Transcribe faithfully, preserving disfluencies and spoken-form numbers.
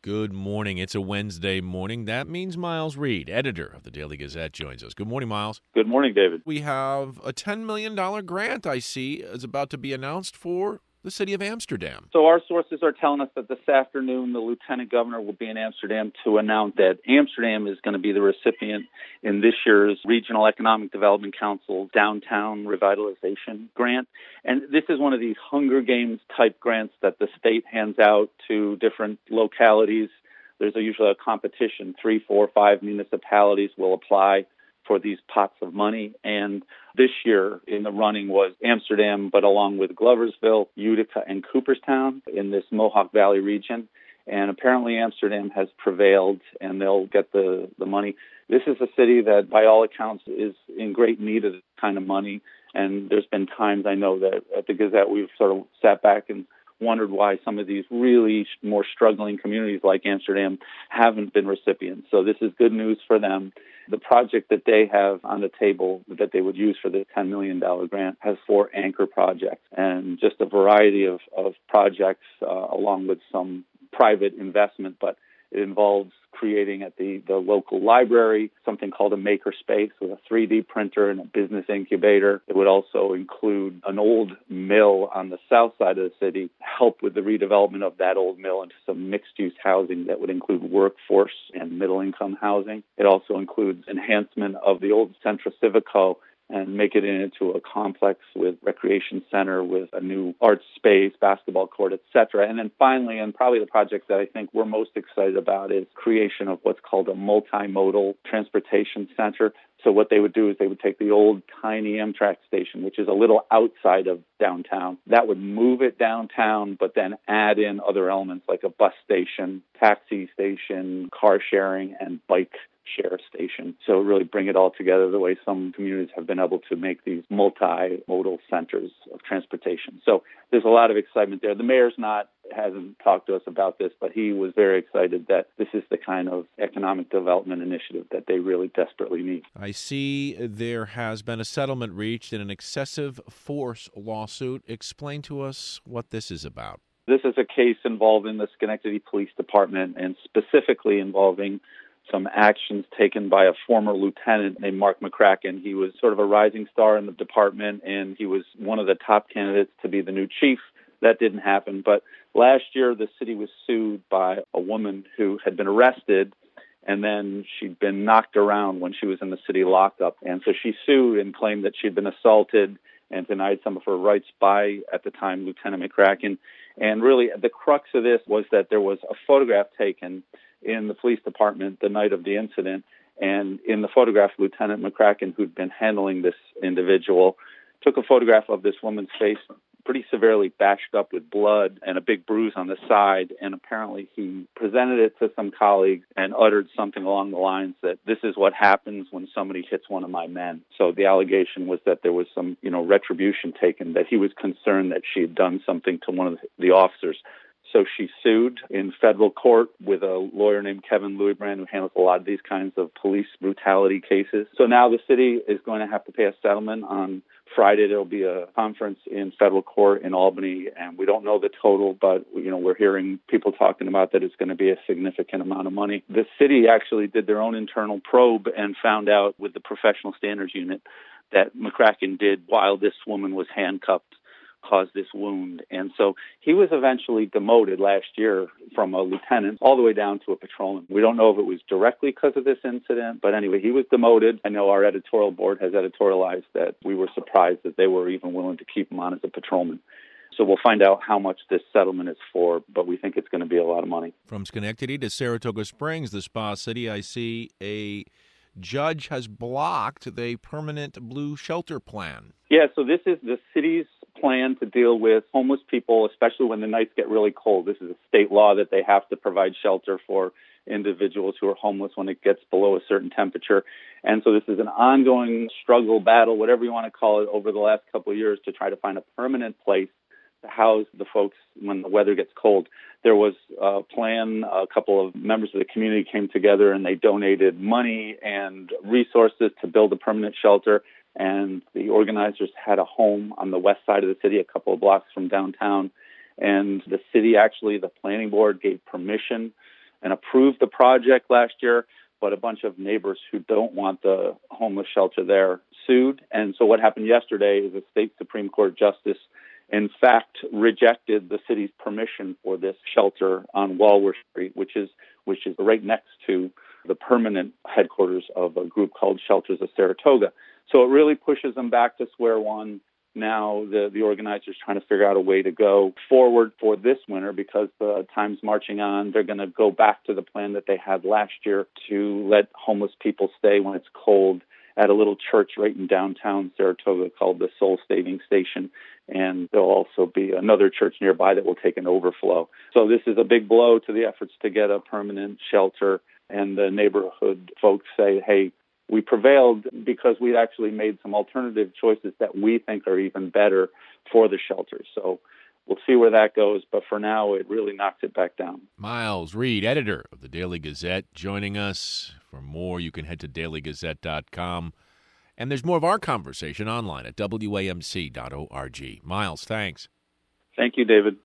Good morning. It's a Wednesday morning. That means Miles Reed, editor of the Daily Gazette, joins us. Good morning, Miles. Good morning, David. We have a ten million dollars grant, I see, is about to be announced for the city of Amsterdam. So our sources are telling us that this afternoon the lieutenant governor will be in Amsterdam to announce that Amsterdam is going to be the recipient in this year's Regional Economic Development Council Downtown Revitalization Grant. And this is one of these Hunger Games type grants that the state hands out to different localities. There's a, usually a competition. Three, four, five municipalities will apply for these pots of money. And this year in the running was Amsterdam, but along with Gloversville, Utica, and Cooperstown in this Mohawk Valley region. And apparently Amsterdam has prevailed, and they'll get the, the money. This is a city that, by all accounts, is in great need of this kind of money. And there's been times, I know, that at the Gazette we've sort of sat back and wondered why some of these really more struggling communities like Amsterdam haven't been recipients. So this is good news for them. The project that they have on the table that they would use for the ten million dollars grant has four anchor projects and just a variety of, of projects uh, along with some private investment, but it involves creating at the, the local library something called a maker space with a three D printer and a business incubator. It would also include an old mill on the south side of the city, help with the redevelopment of that old mill into some mixed-use housing that would include workforce and middle-income housing. It also includes enhancement of the old Centro Civico and make it into a complex with recreation center, with a new art space, basketball court, et cetera. And then finally, and probably the project that I think we're most excited about, is creation of what's called a multimodal transportation center. So what they would do is they would take the old tiny Amtrak station, which is a little outside of downtown. That would move it downtown, but then add in other elements like a bus station, taxi station, car sharing, and bike share station. So really bring it all together the way some communities have been able to make these multimodal centers of transportation. So there's a lot of excitement there. The mayor's not, hasn't talked to us about this, but he was very excited that this is the kind of economic development initiative that they really desperately need. I see there has been a settlement reached in an excessive force lawsuit. Explain to us what this is about. This is a case involving the Schenectady Police Department and specifically involving some actions taken by a former lieutenant named Mark McCracken. He was sort of a rising star in the department, and he was one of the top candidates to be the new chief. That didn't happen. But last year, the city was sued by a woman who had been arrested, and then she'd been knocked around when she was in the city lockup. And so she sued and claimed that she'd been assaulted and denied some of her rights by, at the time, Lieutenant McCracken. And really, the crux of this was that there was a photograph taken in the police department the night of the incident. And in the photograph, Lieutenant McCracken, who'd been handling this individual, took a photograph of this woman's face pretty severely bashed up with blood and a big bruise on the side. And apparently he presented it to some colleagues and uttered something along the lines that this is what happens when somebody hits one of my men. So the allegation was that there was some, you know, retribution taken, that he was concerned that she had done something to one of the officers. So she sued in federal court with a lawyer named Kevin Louisbrand, who handles a lot of these kinds of police brutality cases. So now the city is going to have to pay a settlement. On Friday, there will be a conference in federal court in Albany, and we don't know the total, but you know we're hearing people talking about that it's going to be a significant amount of money. The city actually did their own internal probe and found out with the professional standards unit that McCracken did while this woman was handcuffed, caused this wound. And so he was eventually demoted last year from a lieutenant all the way down to a patrolman. We don't know if it was directly because of this incident, but anyway, he was demoted. I know our editorial board has editorialized that we were surprised that they were even willing to keep him on as a patrolman. So we'll find out how much this settlement is for, but we think it's going to be a lot of money. From Schenectady to Saratoga Springs, the Spa City, I see a judge has blocked the permanent blue shelter plan. Yeah, so this is the city's plan to deal with homeless people, especially when the nights get really cold. This is a state law that they have to provide shelter for individuals who are homeless when it gets below a certain temperature. And so this is an ongoing struggle, battle, whatever you want to call it, over the last couple of years to try to find a permanent place to house the folks when the weather gets cold. There was a plan, a couple of members of the community came together and they donated money and resources to build a permanent shelter. And the organizers had a home on the west side of the city, a couple of blocks from downtown. And the city, actually, the planning board gave permission and approved the project last year, but a bunch of neighbors who don't want the homeless shelter there sued. And so what happened yesterday is a state Supreme Court justice, in fact, rejected the city's permission for this shelter on Walworth Street, which is which is right next to the permanent headquarters of a group called Shelters of Saratoga. So it really pushes them back to square one. Now the, the organizers trying to figure out a way to go forward for this winter because the time's marching on. They're going to go back to the plan that they had last year to let homeless people stay when it's cold at a little church right in downtown Saratoga called the Soul Saving Station. And there'll also be another church nearby that will take an overflow. So this is a big blow to the efforts to get a permanent shelter. And the neighborhood folks say, hey, we prevailed because we actually made some alternative choices that we think are even better for the shelters. So we'll see where that goes. But for now, it really knocks it back down. Miles Reed, editor of the Daily Gazette, joining us. For more, you can head to daily gazette dot com. And there's more of our conversation online at W A M C dot org. Miles, thanks. Thank you, David.